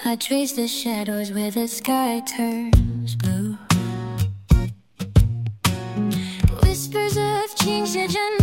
I trace the shadows where the sky turns blue. Whispers of change that